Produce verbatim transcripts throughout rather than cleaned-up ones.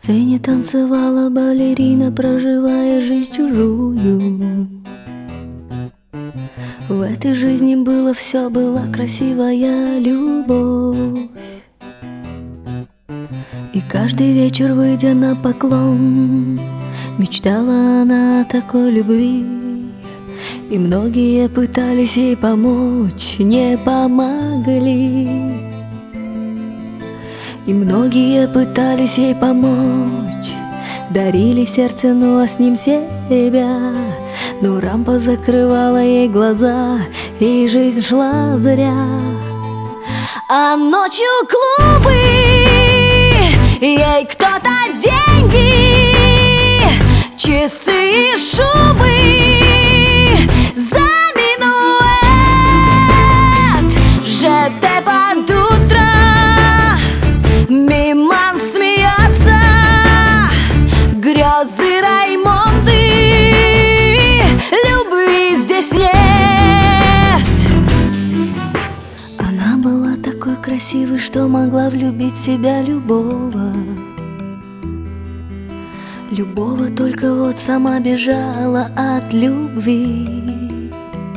сцене танцевала балерина, проживая жизнь чужую. В этой жизни было все, была красивая любовь. И каждый вечер, выйдя на поклон, мечтала она о такой любви. И многие пытались ей помочь, не помогли. И многие пытались ей помочь, дарили сердце, ну а с ним себя. Но рампа закрывала ей глаза, и жизнь шла зря. А ночью клубы, ей кто-то деньги, часы и шубы за минуэт. ЖД под утро, миман смеется, грезы Раймонды, любви здесь нет. Она была такой красивой, что могла влюбить в себя любого. Любого, только вот сама бежала от любви.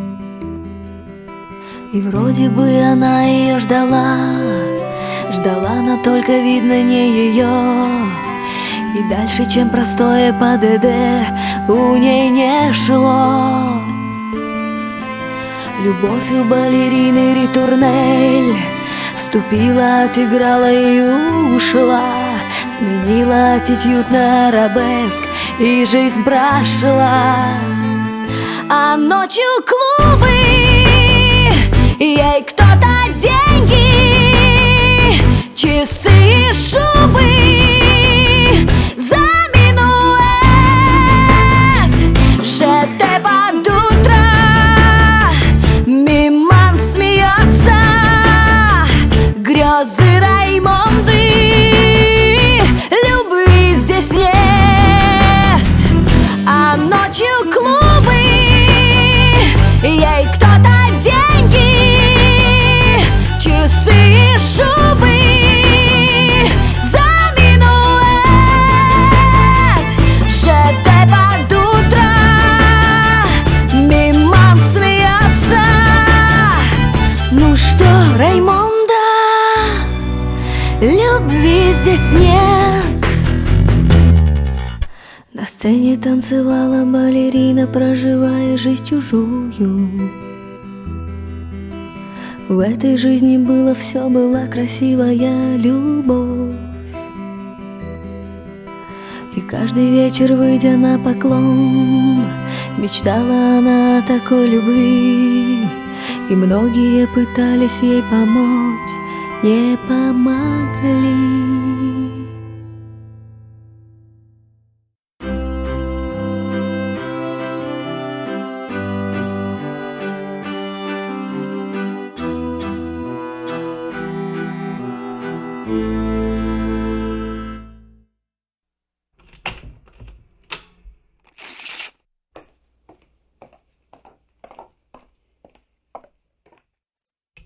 И вроде бы она ее ждала, ждала, но только видно не ее. И дальше, чем простое ПДД, у ней не шло. Любовь у балерины ритурнель вступила, отыграла и ушла. Сменила аттитюд на арабеск, и жизнь прошла. А ночью клубы, ей кто-то деньги, часы и шубы за минуэт. ЖД под утро, миман смеется, грезы Раймонды, любви здесь нет. А ночью клубы, ей кто-то деньги, часы и шубы за минуэт. ЖД под утро, миман смеется. Ну что, Раймонда, любви здесь нет. На сцене танцевала балерина, проживая жизнь чужую. В этой жизни было все, была красивая любовь. И каждый вечер, выйдя на поклон, мечтала она о такой любви. И многие пытались ей помочь, не помогли.